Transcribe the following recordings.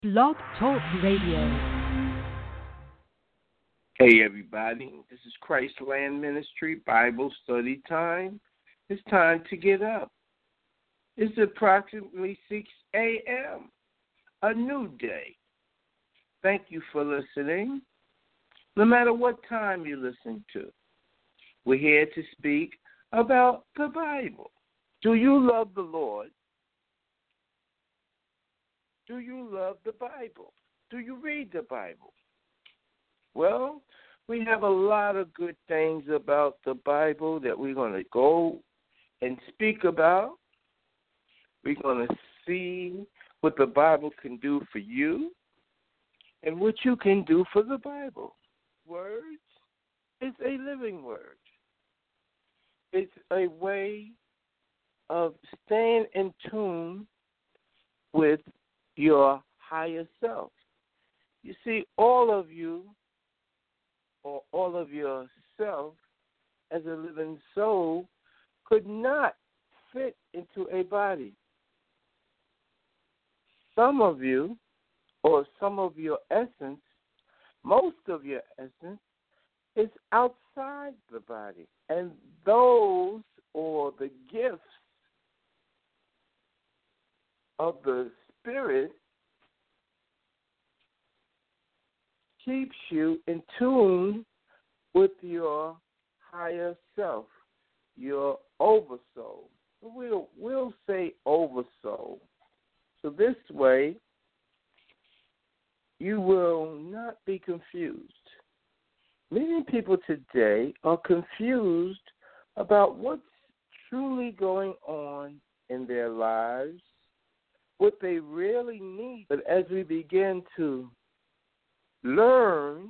Blog Talk Radio. Hey everybody, this is Christland Ministry Bible Study Time. It's time to get up. It's approximately 6 a.m., a new day. Thank you for listening, no matter what time you listen to. We're here to speak about the Bible. Do you love the Lord? Do you love the Bible? Do you read the Bible? Well, we have a lot of good things about the Bible that we're going to go and speak about. We're going to see what the Bible can do for you and what you can do for the Bible. Words is a living word. It's a way of staying in tune with your higher self. You see, all of you, or all of yourself as a living soul, could not fit into a body. Some of you, or some of your essence, most of your essence, is outside the body. And those, or the gifts of the Spirit, keeps you in tune with your higher self, your oversoul. We'll say oversoul. So this way, you will not be confused. Many people today are confused about what's truly going on in their lives, what they really need. But as we begin to learn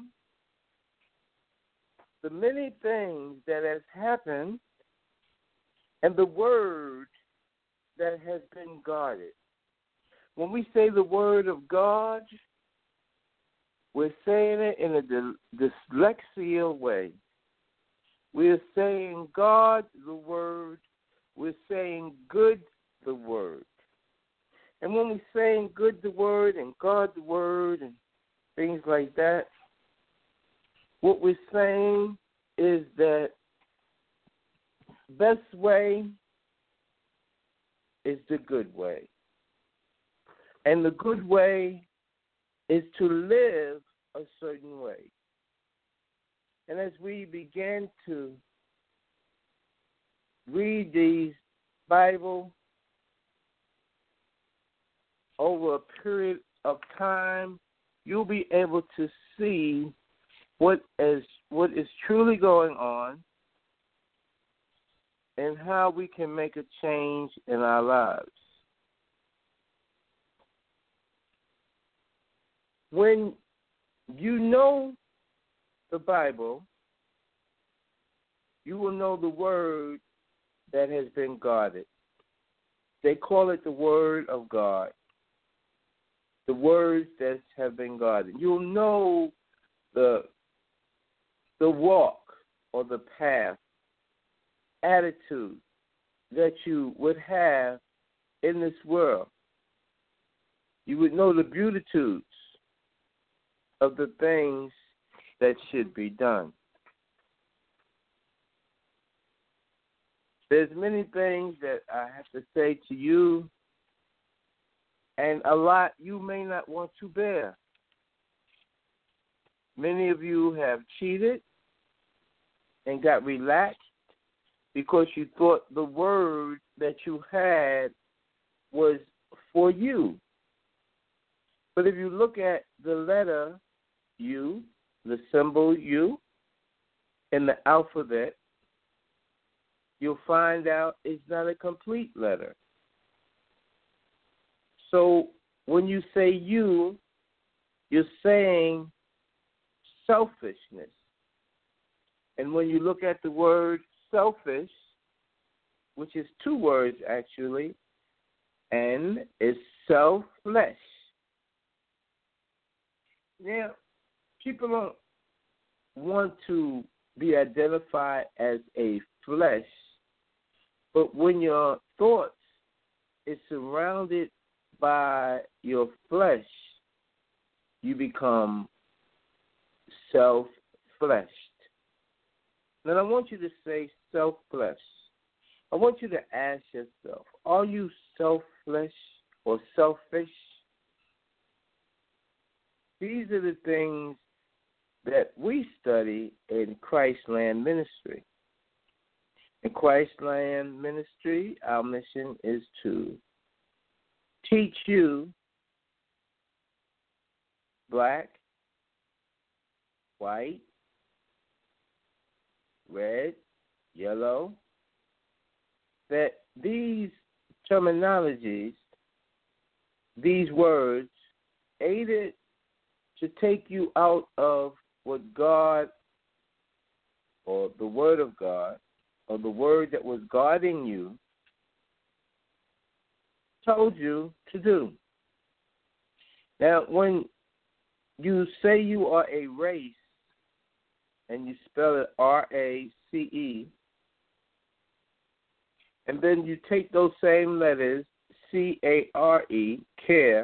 the many things that has happened and the word that has been guarded. When we say the word of God, we're saying it in a dyslexia way. We're saying God the word. We're saying good the word. And when we're saying good the word and God the word and things like that, what we're saying is that best way is the good way. And the good way is to live a certain way. And as we begin to read these Bible over a period of time, you'll be able to see what is truly going on and how we can make a change in our lives. When you know the Bible, you will know the word that has been guarded. They call it the Word of God. The words that have been guarded. You'll know the walk or the path, attitude that you would have in this world. You would know the beatitudes of the things that should be done. There's many things that I have to say to you, and a lot you may not want to bear. Many of you have cheated and got relaxed because you thought the word that you had was for you. But if you look at the letter U, the symbol U, in the alphabet, you'll find out it's not a complete letter. So when you say you, you're saying selfishness. And when you look at the word selfish, which is two words actually, and is self-flesh. Now, people don't want to be identified as a flesh, but when your thoughts is surrounded by your flesh, you become self-fleshed. Then I want you to say self-flesh. I want you to ask yourself, are you self-flesh or selfish? These are the things that we study in Christland Ministry. In Christland Ministry, our mission is to teach you black, white, red, yellow, that these terminologies, these words, aided to take you out of what God or the Word of God or the Word that was guarding you told you to do. Now, when you say you are a race and you spell it R-A-C-E, and then you take those same letters, C-A-R-E, care,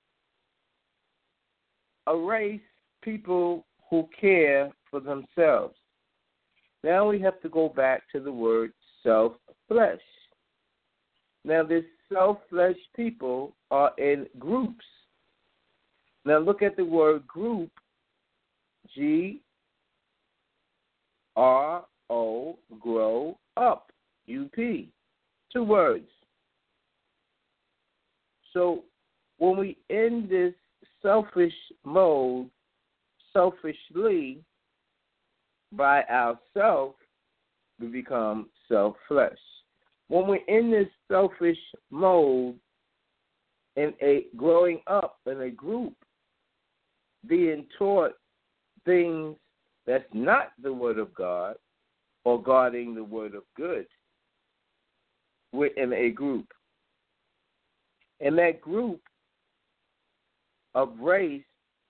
a race, people who care for themselves. Now we have to go back to the word self-flesh. Now, this self-flesh people are in groups. Now, look at the word group, G-R-O, grow up, U-P. 2 words. So when we end this selfish mode, selfishly, by ourselves, we become self-flesh. When we're in this selfish mode, in a growing up in a group, being taught things that's not the Word of God or guarding the Word of good, we're in a group. And that group of race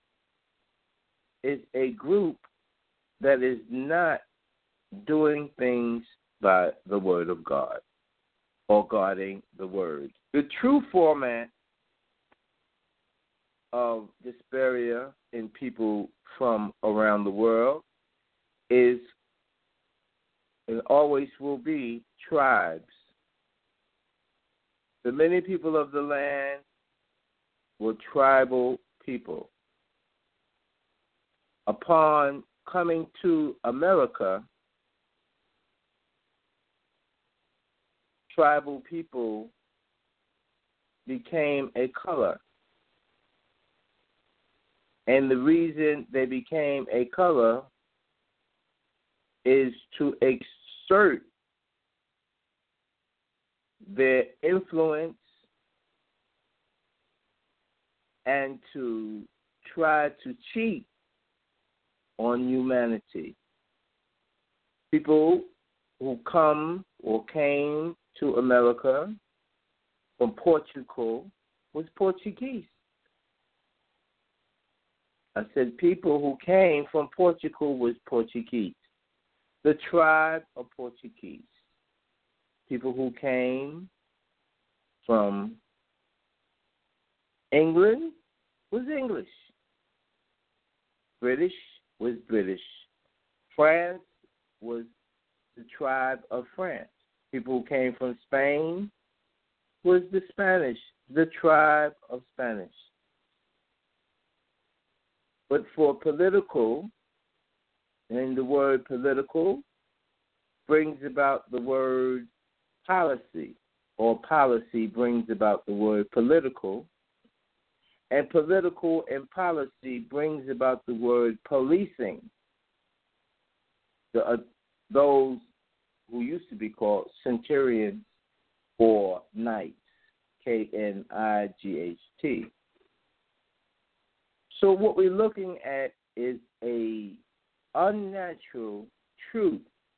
is a group that is not doing things by the Word of God or guarding the Word. The true format of Disperia in people from around the world is and always will be tribes. The many people of the land were tribal people. Upon coming to America, tribal people became a color. And the reason they became a color is to exert their influence and to try to cheat on humanity. People who come or came to America from Portugal was Portuguese. I said people who came from Portugal was Portuguese. The tribe of Portuguese. People who came from England was English. British was British. France was the tribe of France. People who came from Spain was the Spanish, the tribe of Spanish. But for political, and the word political brings about the word policy, or policy brings about the word political, and political and policy brings about the word policing. Those who used to be called centurions or knights, K-N-I-G-H-T. So what we're looking at is a unnatural truth.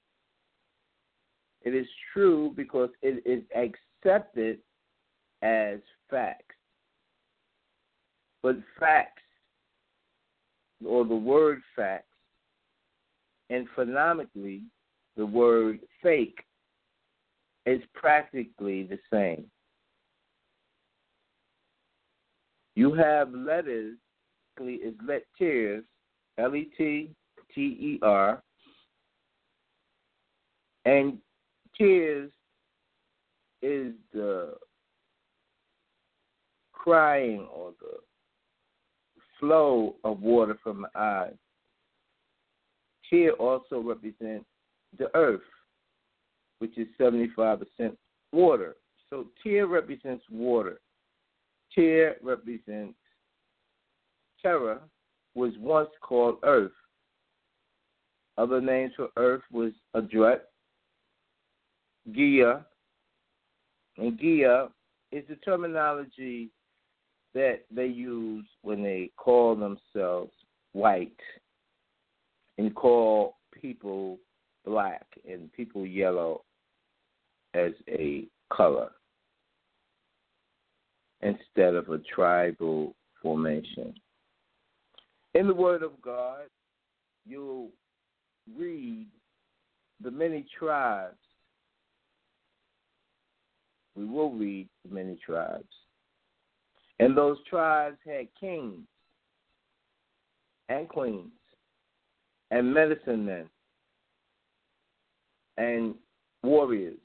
It is true because it is accepted as facts. But facts, or the word facts, and phonemically, the word fake, is practically the same. You have letters basically is Letter, Letter, and tears is the crying or the flow of water from the eyes. Tear also represents the earth, which is 75% water. So tear represents water. Tear represents Terra, was once called earth. Other names for earth was Adret, Gia, and Gia is the terminology that they use when they call themselves white and call people black and people yellow as a color instead of a tribal formation. In the Word of God, you'll read the many tribes. We will read the many tribes. And those tribes had kings and queens and medicine men and warriors.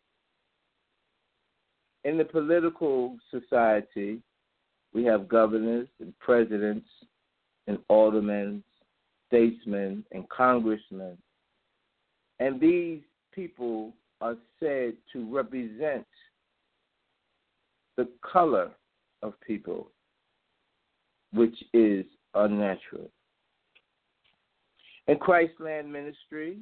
In the political society, we have governors and presidents and aldermen, statesmen and congressmen. And these people are said to represent the color of people, which is unnatural. In Christland ministry,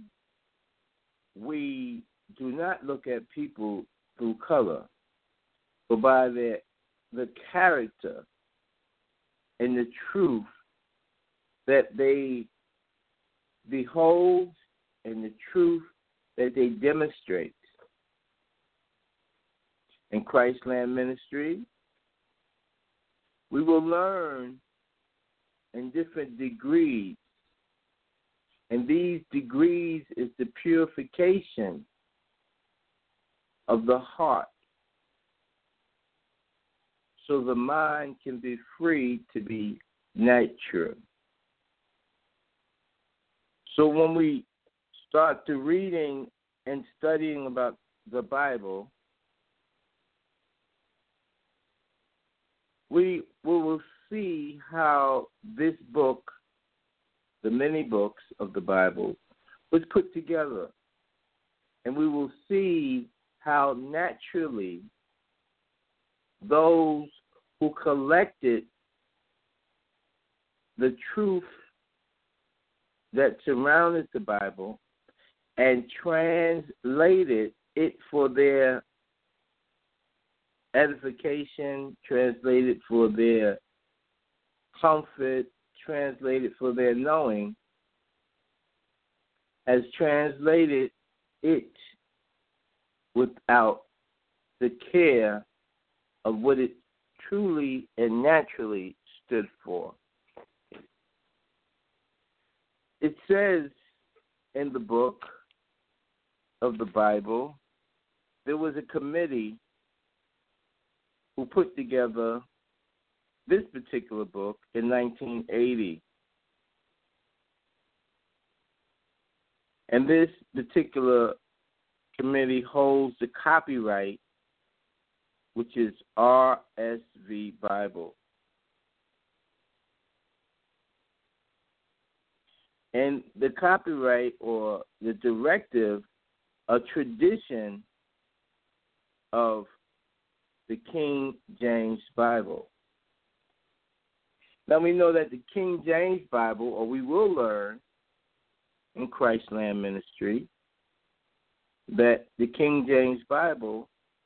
we do not look at people through color, but by the character and the truth that they behold and the truth that they demonstrate. In Christland ministry, we will learn in different degrees, and these degrees is the purification of the heart, so the mind can be free to be natural. So when we start to reading and studying about the Bible, we will see how this book, the many books of the Bible, was put together. And we will see how naturally those who collected the truth that surrounded the Bible and translated it for their edification, translated for their comfort, translated for their knowing, has translated it without the care of what it truly and naturally stood for. It says in the book of the Bible, there was a committee who put together this particular book in 1980. And this particular committee holds the copyright, which is RSV Bible. And the copyright or the directive, a tradition of the King James Bible. Now we know that the King James Bible, or we will learn in Christland ministry, that the King James Bible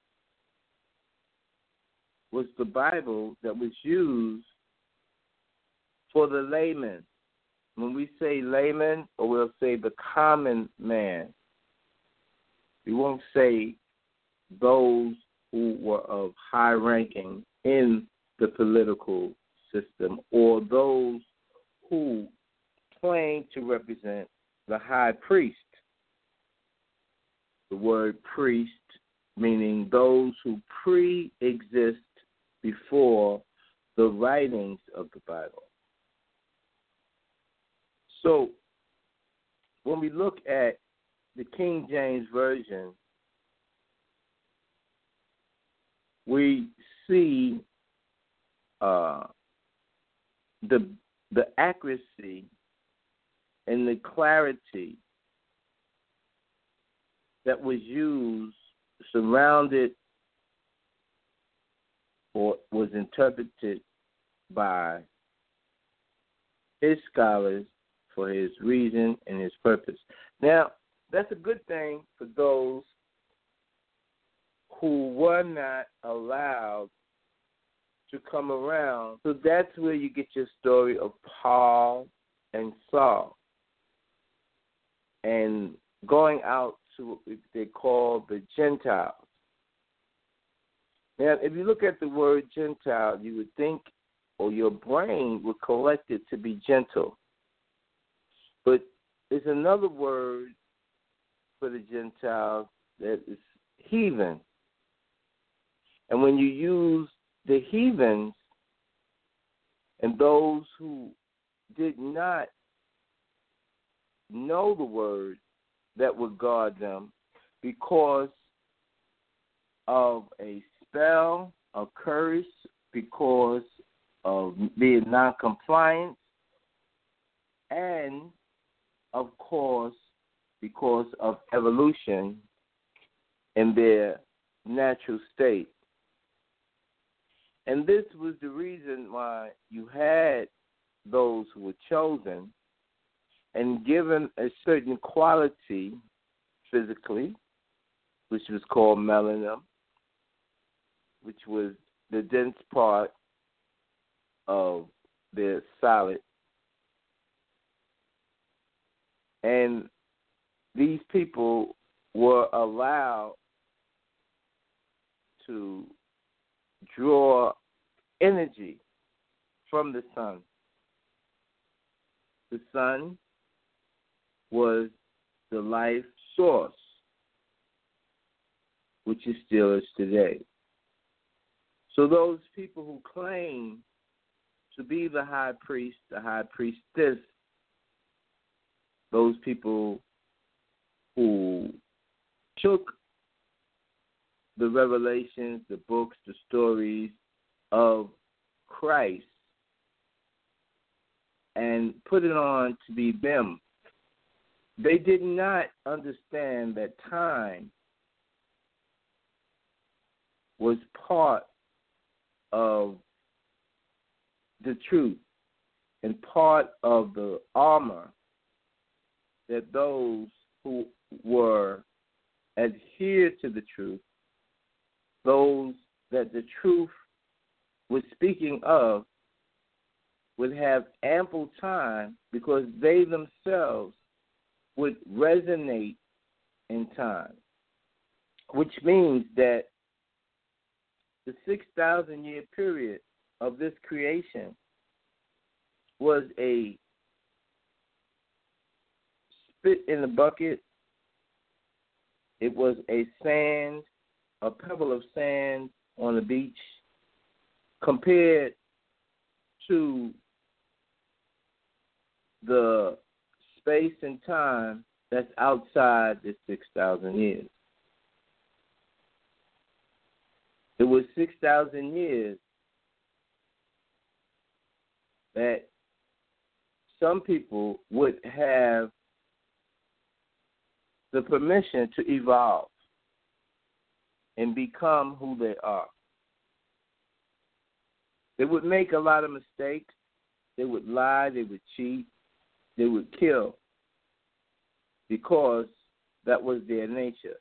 was the Bible that was used for the layman. When we say layman, or we'll say the common man, we won't say those who were of high ranking in the political system or those who claim to represent the high priest. The word priest meaning those who pre-exist before the writings of the Bible. So when we look at the King James Version, we see the accuracy and the clarity that was used, surrounded, or was interpreted by his scholars for his reason and his purpose. Now, that's a good thing for those who were not allowed to come around. So that's where you get your story of Paul and Saul and going out to what they call the Gentiles. Now, if you look at the word Gentile, you would think, or your brain would collect it to be gentle. But there's another word for the Gentiles that is heathen. And when you use the heathens and those who did not know the word that would guard them because of a spell, a curse, because of being non-compliant, and, of course, because of evolution in their natural state. And this was the reason why you had those who were chosen and given a certain quality physically, which was called melanin, which was the dense part of their solid. And these people were allowed to draw energy from the sun. The sun was the life source, which it still is today. So those people who claim to be the high priest, the high priestess, those people who took the revelations, the books, the stories of Christ and put it on to be them. They did not understand that time was part of the truth and part of the armor that those who were adhered to the truth, those that the truth was speaking of, would have ample time because they themselves would resonate in time, which means that the 6,000-year period of this creation was a spit in the bucket. It was a pebble of sand on the beach compared to the space and time that's outside the 6,000 years. It was 6,000 years that some people would have the permission to evolve and become who they are. They would make a lot of mistakes. They would lie. They would cheat. They would kill because that was their nature.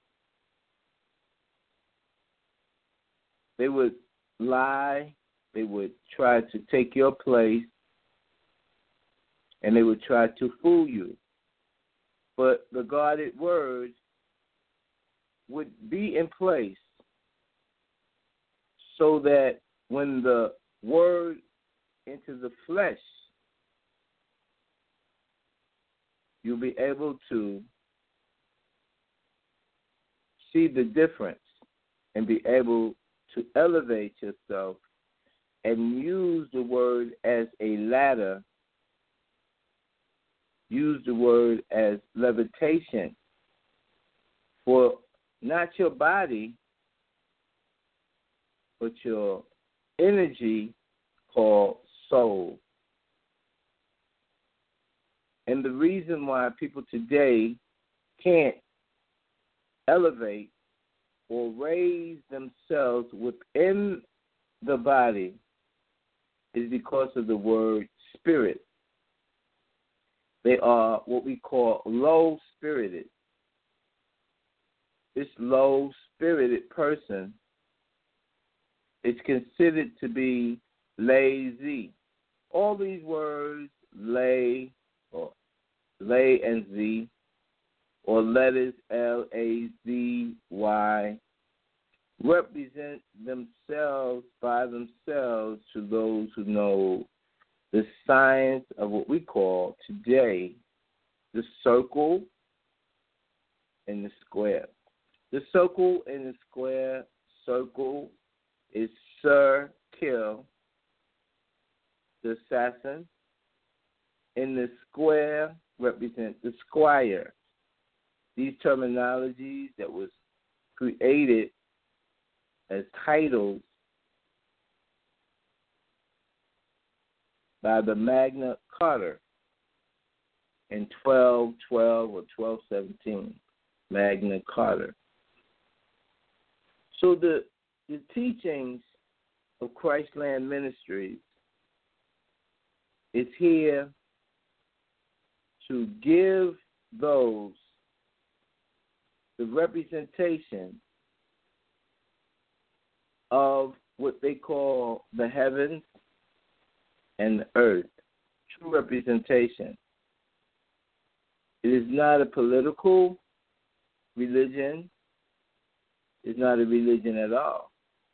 They would lie. They would try to take your place, and they would try to fool you. But the guarded word would be in place so that when the word enters the flesh, you'll be able to see the difference and be able to elevate yourself and use the word as a ladder use the word as levitation for not your body, but your energy called soul. And the reason why people today can't elevate or raise themselves within the body is because of the word spirit. They are what we call low-spirited. This low-spirited person is considered to be lazy. All these words, lay and Z, or letters L-A-Z-Y, represent themselves by themselves to those who know the science of what we call today the circle and the square. The circle and the square, circle is Sir Kill, the assassin, and the square represent the squire. These terminologies that was created as titles by the Magna Carta in 1212 or 1217, Magna Carta. So the teachings of Christland Ministries is here to give those the representation of what they call the heavens and the earth, true representation. It is not a political religion. It's not a religion at all.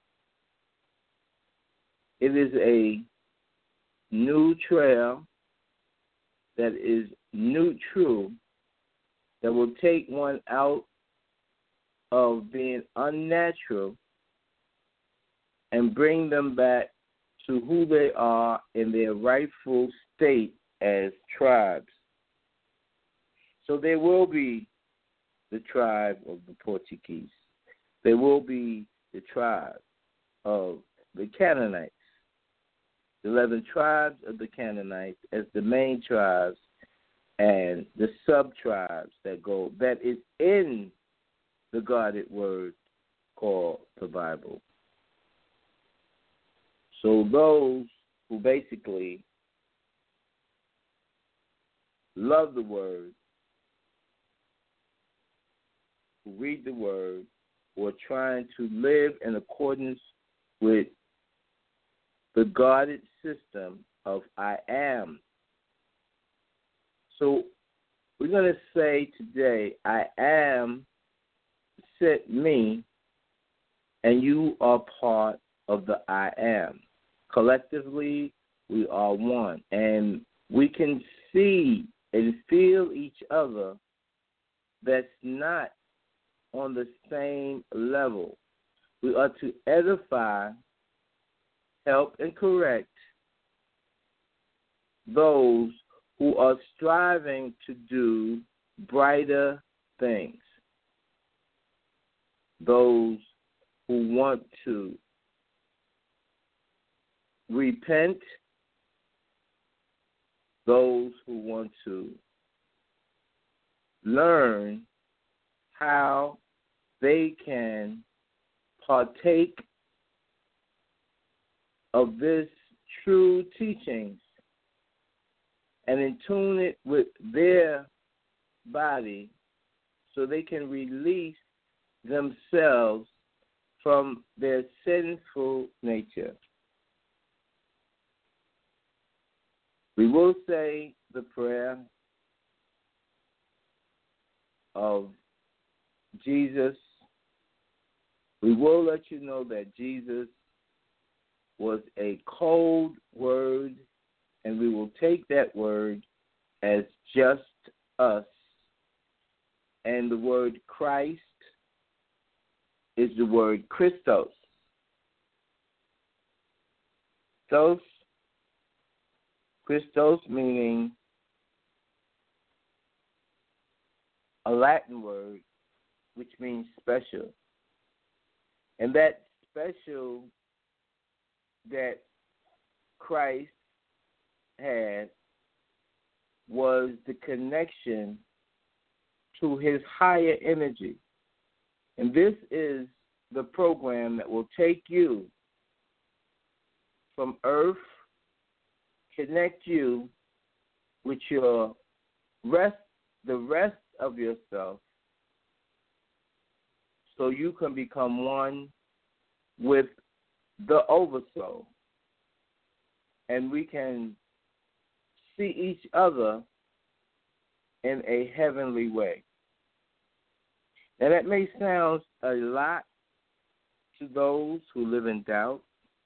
It is a new trail that is neutral, that will take one out of being unnatural and bring them back to who they are in their rightful state as tribes. So there will be the tribe of the Portuguese. There will be the tribe of the Canaanites. The 11 tribes of the Canaanites as the main tribes, and the sub-tribes that is in the guarded word called the Bible. So those who basically love the word, who read the word, who are trying to live in accordance with the guarded system of I am. So we're going to say today, I am sent me, and you are part of the I am. Collectively, we are one, and we can see and feel each other that's not on the same level. We are to edify, help, and correct those who are striving to do brighter things, those who want to repent, those who want to learn how they can partake of this true teachings and in tune it with their body so they can release themselves from their sinful nature. We will say the prayer of Jesus. We will let you know that Jesus was a code word, and we will take that word as just us. And the word Christ is the word Christos. Christos meaning a Latin word which means special. And that special that Christ had was the connection to his higher energy. And this is the program that will take you from earth, connect you with the rest of yourself, so you can become one with the oversoul. And we can see each other in a heavenly way. Now that may sound a lot to those who live in doubt,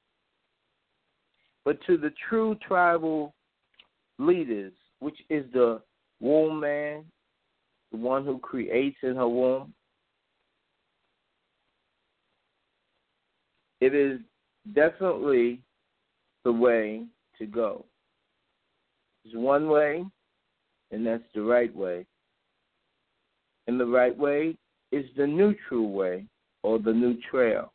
but to the true tribal leaders, which is the womb man, the one who creates in her womb, it is definitely the way to go. There's one way, and that's the right way. And the right way is the new true way, or the new trail.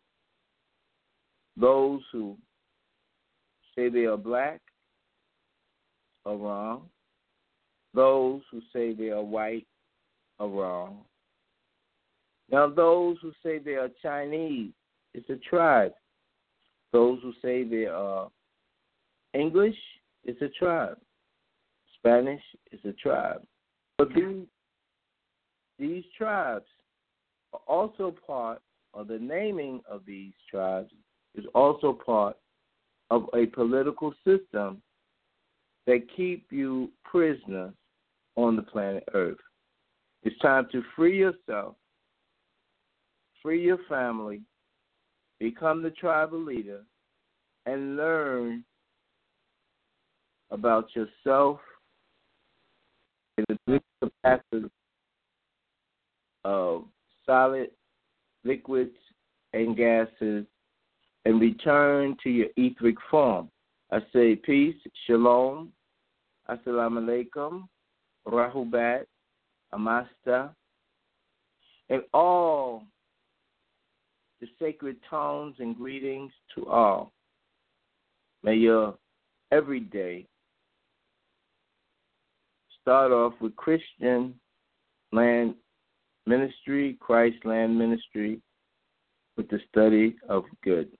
Those who say they are black are wrong. Those who say they are white are wrong. Now, those who say they are Chinese is a tribe. Those who say they are English is a tribe. Spanish is a tribe. But these tribes are also part, or the naming of these tribes is also part of a political system that keep you prisoners on the planet Earth. It's time to free yourself, free your family, become the tribal leader, and learn about yourself in the different capacities of solid, liquids, and gases, and return to your etheric form. I say peace, shalom, assalamu alaikum, rahubat, amasta, and all the sacred tones and greetings to all. May your every day start off with Christian Land Ministry, Christ Land Ministry, with the study of good.